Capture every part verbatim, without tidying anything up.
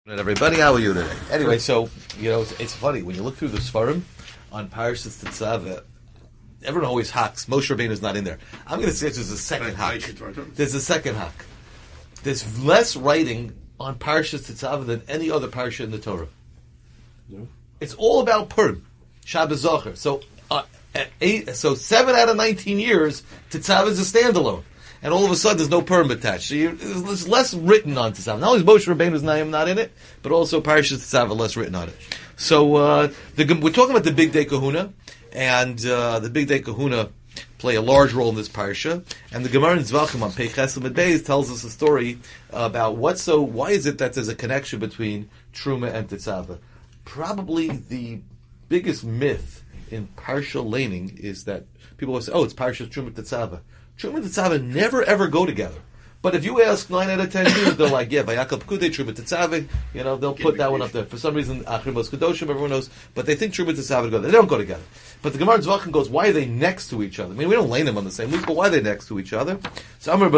Everybody, how are you today? Anyway, so, you know, it's, it's funny, when you look through the Sfarim on Parashas Tetzaveh, everyone always hacks. Moshe Rabbeinu is not in there. I'm going to say there's a second hack. There's a second hack. There's less writing on Parashas Tetzaveh than any other parasha in the Torah. No. It's all about Purim, Shabbos Zocher. So, uh, eight, so seven out of nineteen years, Tetzaveh is a standalone. And all of a sudden, there's no Purim attached. So you, there's less written on Tetzaveh. Not only is Moshe Rabbeinu's name not in it, but also Parashas Tetzaveh less written on it. So uh, the, we're talking about the Big Day Kahuna, and uh, the Big Day Kahuna play a large role in this parasha. And the Gemara in Zvachim on Pei Ches Amud Beis tells us a story about what. So why is it that there's a connection between Truma and Tetzaveh? Probably the biggest myth in Parsha laning is that people will say, "Oh, it's Parashas Truma Tetzaveh." Truma and Tetzaveh never ever go together. But if you ask nine out of ten Jews, they're like, yeah, Vayakal Pekudei, Truma Tetzaveh, you know, they'll put that one up there. For some reason, Achrim Mos Kedoshim, everyone knows, but they think Truma and Tetzaveh go. They don't go together. But the Gemara Zvachim goes, why are they next to each other? I mean, we don't lane them on the same week, but why are they next to each other? So Amar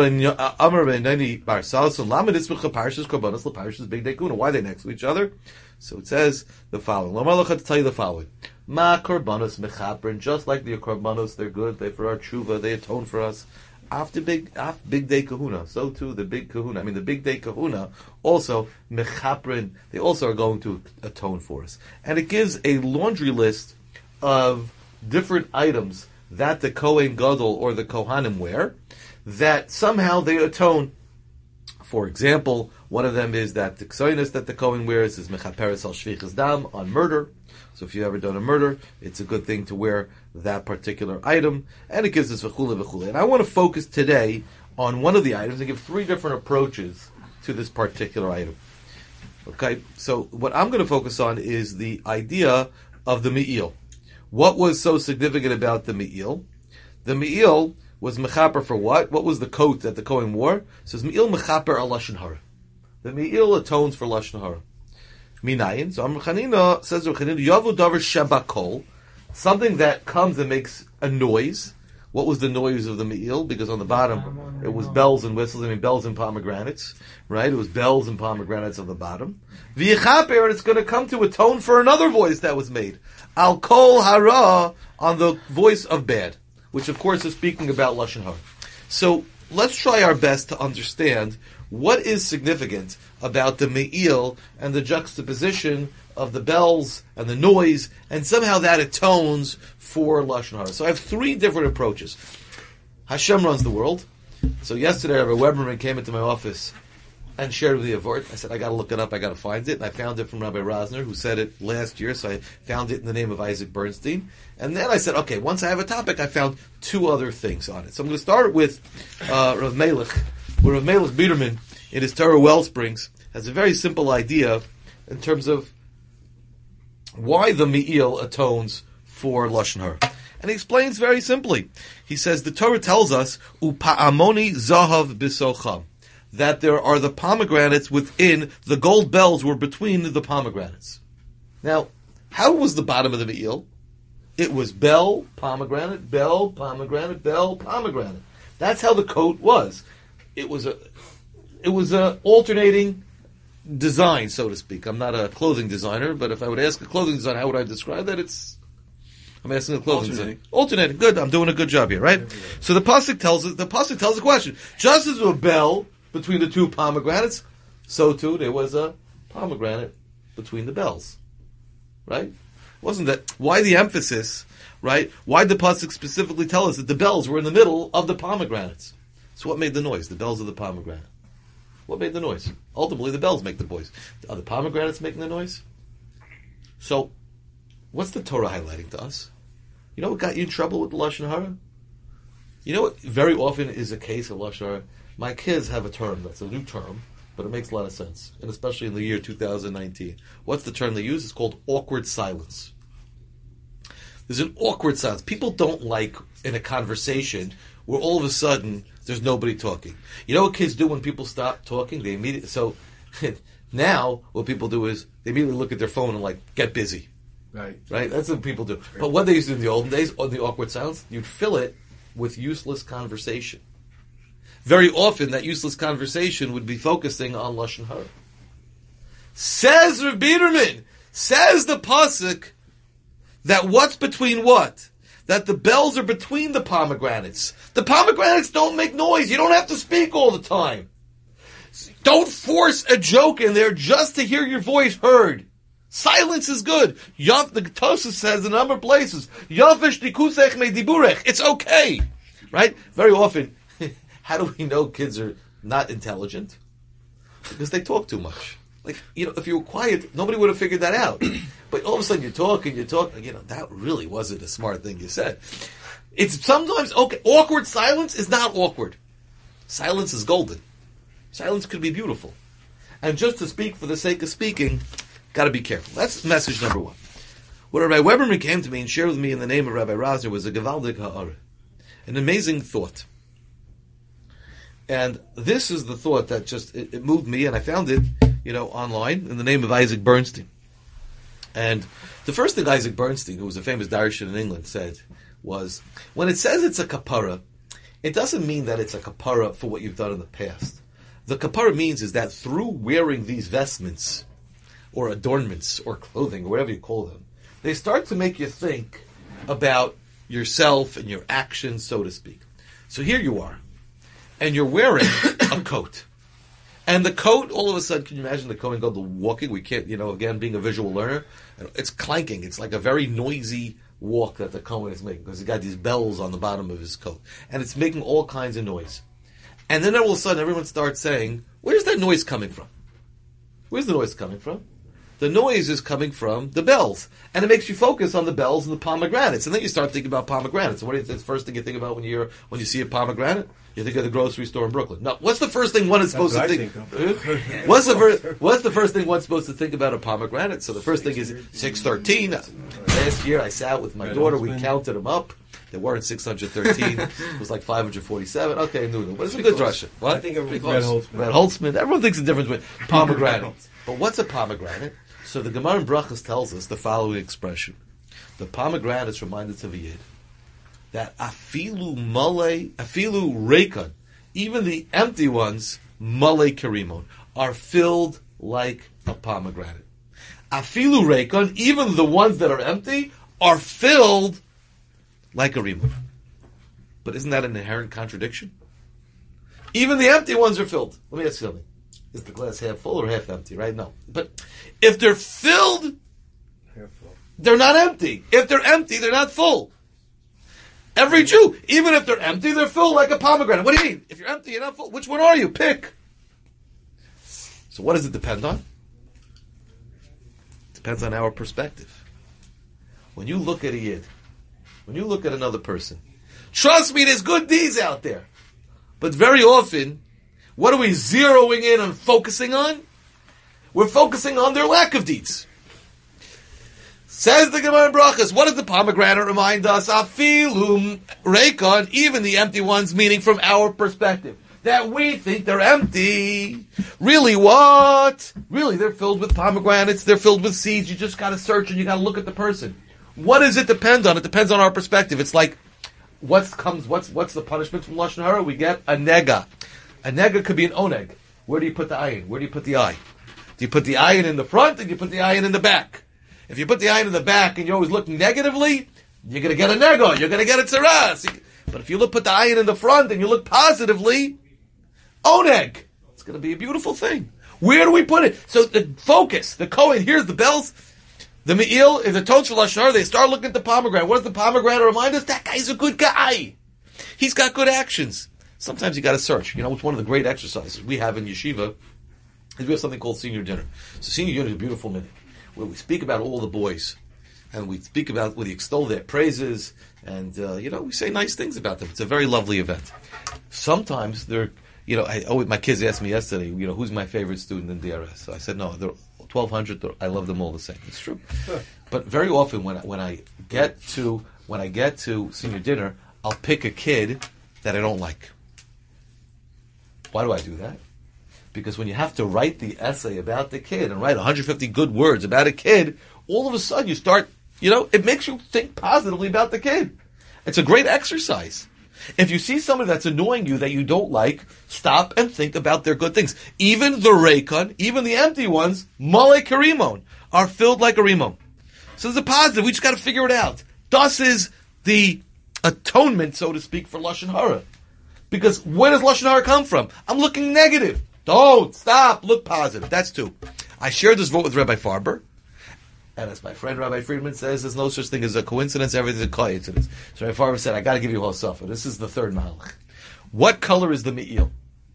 B'nani Bar Salson, Lamed Itzbucha Parshas Korbanos LaParshas Big Day Kuna. Why are they next to each other? So it says the following. Lomar Locha to tell you the following. Ma Korbanos Mechaprin, just like the Korbanos, they're good, they for our tshuva, they atone for us. After big, after big day kahuna, so too the big kahuna. I mean, the big day kahuna also mechaprin. They also are going to atone for us, and it gives a laundry list of different items that the Kohen Gadol or the Kohanim wear that somehow they atone. For example, one of them is that the ksoinus that the Kohen wears is mechaperes al shvichas dam on murder. So if you've ever done a murder, it's a good thing to wear that particular item. And it gives us v'chule v'chule. And I want to focus today on one of the items and give three different approaches to this particular item. Okay, so what I'm going to focus on is the idea of the me'il. What was so significant about the me'il? The me'il was mechaper for what? What was the coat that the Kohen wore? It says me'il mechaper al lashon hara. The me'il atones for lashon hara. Minayin. So Amr Chanina says Chanina Yavu Davar Shebakol, something that comes and makes a noise. What was the noise of the me'il? Because on the bottom it was bells and whistles. I mean bells and pomegranates, right? It was bells and pomegranates on the bottom. V'yichaper, and it's going to come to atone for another voice that was made. Al kol hara, on the voice of bad, which of course is speaking about lashon hara. So let's try our best to understand what is significant about the me'il and the juxtaposition of the bells and the noise, and somehow that atones for lashon hara. So I have three different approaches. Hashem runs the world. So yesterday, Rabbi Weberman came into my office and shared with me a vort. I said, I got to look it up, I got to find it. And I found it from Rabbi Rosner, who said it last year, so I found it in the name of Isaac Bernstein. And then I said, okay, once I have a topic, I found two other things on it. So I'm going to start with uh, Rav Melech, where Rav Melech Biederman, in his Torah Wellsprings, has a very simple idea in terms of why the me'il atones for lashon hara. And he explains very simply. He says, the Torah tells us, Upa'amoni zahav bisocham, that there are the pomegranates within, the gold bells were between the pomegranates. Now, how was the bottom of the me'il? It was bell, pomegranate, bell, pomegranate, bell, pomegranate. That's how the coat was. It was a, it was a alternating design, so to speak. I'm not a clothing designer, but if I would ask a clothing designer, how would I describe that? It's, I'm asking a clothing designer. Alternating. Good. I'm doing a good job here, right? Yeah, yeah. So the pasuk tells us, the pasuk tells the question. Just as a bell between the two pomegranates, so too there was a pomegranate between the bells. Right? Wasn't that, why the emphasis, right? Why did the pasuk specifically tell us that the bells were in the middle of the pomegranates? So what made the noise? The bells of the pomegranate. What made the noise? Ultimately, the bells make the noise. Are the pomegranates making the noise? So, what's the Torah highlighting to us? You know what got you in trouble with the lashon hara? You know what very often is a case of lashon hara? My kids have a term that's a new term, but it makes a lot of sense, and especially in the year two thousand nineteen. What's the term they use? It's called awkward silence. There's an awkward silence. People don't like in a conversation where all of a sudden there's nobody talking. You know what kids do when people stop talking? They immediately, so now what people do is they immediately look at their phone and like, get busy. Right. Right? That's what people do. Right. But what they used to do in the olden days, on the awkward silence, you'd fill it with useless conversation. Very often that useless conversation would be focusing on lashon hara. Says Rav Biederman, says the pasuk, that what's between what? That the bells are between the pomegranates. The pomegranates don't make noise. You don't have to speak all the time. Don't force a joke in there just to hear your voice heard. Silence is good. Yav, the Tosfos says in a number of places, Yavish dikusech me diburech. It's okay. Right? Very often, how do we know kids are not intelligent? Because they talk too much. Like, you know, if you were quiet, nobody would have figured that out. But all of a sudden you talk and you talk, you know, that really wasn't a smart thing you said. It's sometimes, okay, awkward silence is not awkward. Silence is golden. Silence could be beautiful. And just to speak for the sake of speaking, got to be careful. That's message number one. What Rabbi Weberman came to me and shared with me in the name of Rabbi Razer was a Gevaldik Ha'ara. An amazing thought. And this is the thought that just, it, it moved me, and I found it, you know, online in the name of Isaac Bernstein. And the first thing Isaac Bernstein, who was a famous Darshan in England, said was, when it says it's a kapara, it doesn't mean that it's a kapara for what you've done in the past. The kapara means is that through wearing these vestments, or adornments, or clothing, or whatever you call them, they start to make you think about yourself and your actions, so to speak. So here you are, and you're wearing a coat. And the coat, all of a sudden, can you imagine the Kohen Gadol walking? We can't, you know, again, being a visual learner, it's clanking. It's like a very noisy walk that the Kohen is making, because he's got these bells on the bottom of his coat. And it's making all kinds of noise. And then all of a sudden, everyone starts saying, where's that noise coming from? Where's the noise coming from? The noise is coming from the bells. And it makes you focus on the bells and the pomegranates. And then you start thinking about pomegranates. And what is the first thing you think about when you're when you see a pomegranate? You think of the grocery store in Brooklyn. No, what's the first thing one is supposed That's to think? think? what's the first What's the first thing one's supposed to think about a pomegranate? So the first thing is six thirteen. Last year I sat with my daughter. We counted them up. There weren't six hundred thirteen. It was like five hundred forty-seven. Okay, no, no. But it's a good Russia. What? I think of Red Holtzman. Red Holtzman. Everyone thinks the difference between pomegranate. But what's a pomegranate? So the Gemara in Brachos tells us the following expression: the pomegranates remind us of a yid that afilu male, afilu reikon, even the empty ones, male karimon, are filled like a pomegranate. Afilu reikon, even the ones that are empty, are filled like a rimon. But isn't that an inherent contradiction? Even the empty ones are filled. Let me ask you something. Is the glass half full or half empty, right? No. But if they're filled, they're not empty. If they're empty, they're not full. Every Jew, even if they're empty, they're full like a pomegranate. What do you mean? If you're empty, you're not full. Which one are you? Pick. So what does it depend on? It depends on our perspective. When you look at a yid, when you look at another person, trust me, there's good deeds out there. But very often, what are we zeroing in and focusing on? We're focusing on their lack of deeds. Says the Gemara in Brachos, what does the pomegranate remind us? Afilum reikon, even the empty ones, meaning from our perspective. That we think they're empty. Really what? Really, they're filled with pomegranates, they're filled with seeds. You just gotta search and you gotta look at the person. What does it depend on? It depends on our perspective. It's like, what's comes, what's what's the punishment from Lashon Hara? We get a nega. A nega could be an oneg. Where do you put the ayin? Where do you put the eye? Do you put the ayin in the front or do you put the ayin in the back? If you put the ayin in the back and you're always looking negatively, you're going to get a nega. You're going to get a tzaras. But if you look, put the ayin in the front and you look positively, oneg. It's going to be a beautiful thing. Where do we put it? So the focus, the Kohen, here's the bells. The me'il, in the Ton Shel Lashon Hara, they start looking at the pomegranate. What does the pomegranate remind us? That guy's a good guy. He's got good actions. Sometimes you got to search. You know, it's one of the great exercises we have in yeshiva is we have something called senior dinner. So senior dinner is a beautiful minute where we speak about all the boys and we speak about, we extol their praises and, uh, you know, we say nice things about them. It's a very lovely event. Sometimes they're, you know, I, oh, my kids asked me yesterday, you know, who's my favorite student in D R S? So I said, no, they're twelve hundred. I love them all the same. It's true. But very often when I, when I get to, when I get to senior dinner, I'll pick a kid that I don't like. Why do I do that? Because when you have to write the essay about the kid and write one hundred fifty good words about a kid, all of a sudden you start, you know, it makes you think positively about the kid. It's a great exercise. If you see somebody that's annoying you that you don't like, stop and think about their good things. Even the reikon, even the empty ones, male karimon, are filled like a rimon. So there's a positive. We just got to figure it out. Das is the atonement, so to speak, for Lashon Hara. Because where does Lashon Hara come from? I'm looking negative. Don't. Stop. Look positive. That's two. I shared this vote with Rabbi Farber. And as my friend Rabbi Friedman says, there's no such thing as a coincidence, everything's a coincidence. So Rabbi Farber said, I got to give you Hosafa. This is the third Mahalach. What color is the Me'il?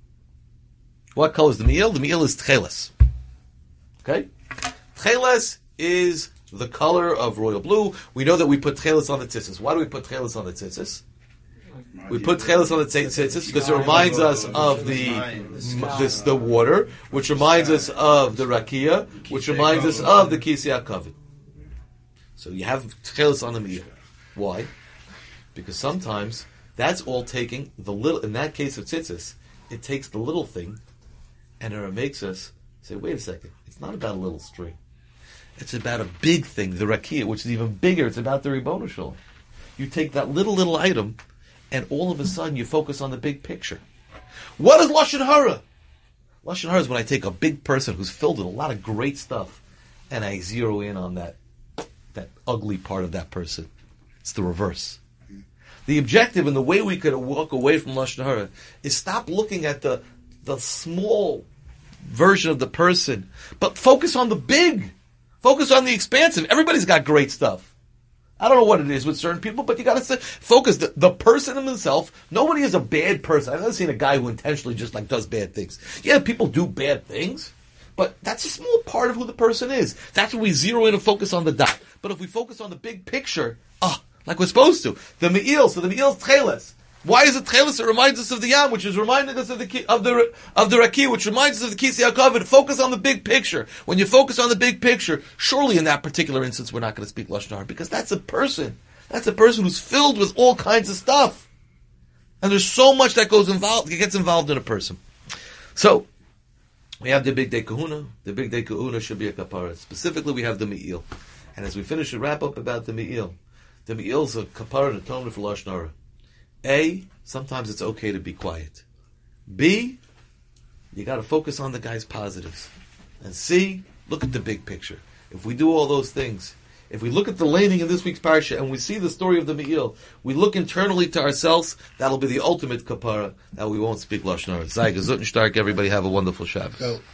What color is the Me'il? The Me'il is Tcheles. Okay? Tcheles is the color of royal blue. We know that we put Tcheles on the tzitzis. Why do we put Tcheles on the tzitzis? We put Tcheles on the tzitzis because it reminds us of the this the water, which reminds us of the rakia, which reminds us of the kisei hakavod. So you have Tcheles on the meal. Why? Because sometimes that's all taking the little. In that case of tzitzis, it takes the little thing, and it makes us say, "Wait a second! It's not about a little string. It's about a big thing, the rakia, which is even bigger. It's about the Ribbono Shel Olam. You take that little little item." And all of a sudden, you focus on the big picture. What is Lashon Hara? Lashon Hara is when I take a big person who's filled with a lot of great stuff, and I zero in on that that ugly part of that person. It's the reverse. The objective and the way we could walk away from Lashon Hara is stop looking at the the small version of the person, but focus on the big. Focus on the expansive. Everybody's got great stuff. I don't know what it is with certain people, but you got to focus. The, the person himself, nobody is a bad person. I've never seen a guy who intentionally just like does bad things. Yeah, people do bad things, but that's a small part of who the person is. That's when we zero in and focus on the dot. But if we focus on the big picture, ah, oh, like we're supposed to, the Me'il, so the Me'il is Tcheles. Why is it Tcheles? It reminds us of the Yam, which is reminding us of the of the of the Raki, which reminds us of the Kisei HaKavod. Focus on the big picture. When you focus on the big picture, surely in that particular instance, we're not going to speak Lashon Hara, because that's a person. That's a person who's filled with all kinds of stuff, and there's so much that goes involved, that gets involved in a person. So we have the Big Day Kahuna. The Big Day Kahuna should be a kapara. Specifically, we have the Me'il, and as we finish a wrap up about the Me'il, the Me'il is a kapara, an atonement for Lashon Hara. A, sometimes it's okay to be quiet. B, you got to focus on the guy's positives. And C, look at the big picture. If we do all those things, if we look at the laning in this week's parsha and we see the story of the Me'il, we look internally to ourselves, that'll be the ultimate kapara, that we won't speak Lashon Hara. Zay, gesund and stark, everybody have a wonderful Shabbos.